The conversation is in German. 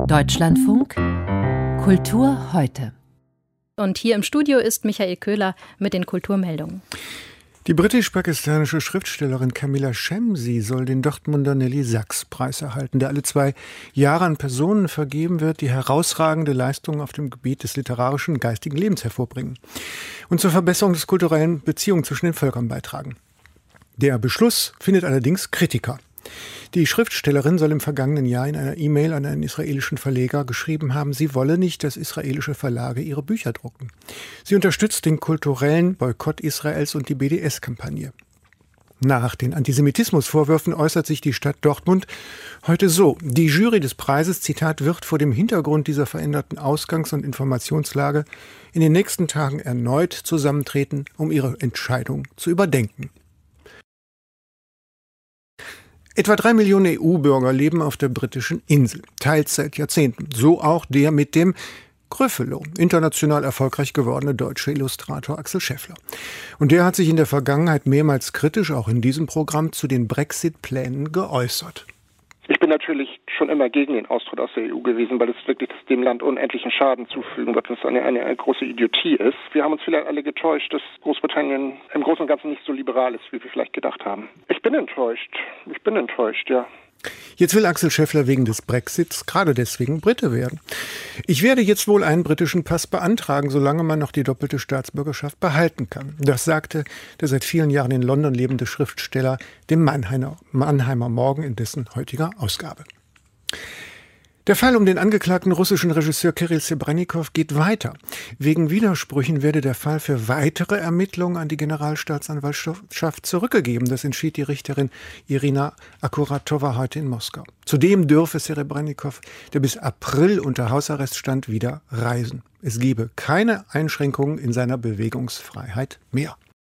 Deutschlandfunk Kultur heute. Und hier im Studio ist Michael Köhler mit den Kulturmeldungen. Die britisch-pakistanische Schriftstellerin Kamila Shamsie soll den Dortmunder Nelly-Sachs-Preis erhalten, der alle 2 Jahre an Personen vergeben wird, die herausragende Leistungen auf dem Gebiet des literarischen und geistigen Lebens hervorbringen und zur Verbesserung des kulturellen Beziehungen zwischen den Völkern beitragen. Der Beschluss findet allerdings Kritiker. Die Schriftstellerin soll im vergangenen Jahr in einer E-Mail an einen israelischen Verleger geschrieben haben, sie wolle nicht, dass israelische Verlage ihre Bücher drucken. Sie unterstützt den kulturellen Boykott Israels und die BDS-Kampagne. Nach den Antisemitismusvorwürfen äußert sich die Stadt Dortmund heute so: Die Jury des Preises, Zitat, wird vor dem Hintergrund dieser veränderten Ausgangs- und Informationslage in den nächsten Tagen erneut zusammentreten, um ihre Entscheidung zu überdenken. Etwa 3 Millionen EU-Bürger leben auf der britischen Insel, teils seit Jahrzehnten. So auch der mit dem Gryffalo, international erfolgreich gewordene deutsche Illustrator Axel Scheffler. Und der hat sich in der Vergangenheit mehrmals kritisch, auch in diesem Programm, zu den Brexit-Plänen geäußert. Ich bin natürlich schon immer gegen den Austritt aus der EU gewesen, weil es wirklich dem Land unendlichen Schaden zufügen wird, was eine große Idiotie ist. Wir haben uns vielleicht alle getäuscht, dass Großbritannien im Großen und Ganzen nicht so liberal ist, wie wir vielleicht gedacht haben. Ich bin enttäuscht, ja. Jetzt will Axel Scheffler wegen des Brexits gerade deswegen Brite werden. Ich werde jetzt wohl einen britischen Pass beantragen, solange man noch die doppelte Staatsbürgerschaft behalten kann. Das sagte der seit vielen Jahren in London lebende Schriftsteller dem Mannheimer Morgen in dessen heutiger Ausgabe. Der Fall um den angeklagten russischen Regisseur Kirill Serebrennikov geht weiter. Wegen Widersprüchen werde der Fall für weitere Ermittlungen an die Generalstaatsanwaltschaft zurückgegeben. Das entschied die Richterin Irina Akuratowa heute in Moskau. Zudem dürfe Serebrennikov, der bis April unter Hausarrest stand, wieder reisen. Es gebe keine Einschränkungen in seiner Bewegungsfreiheit mehr.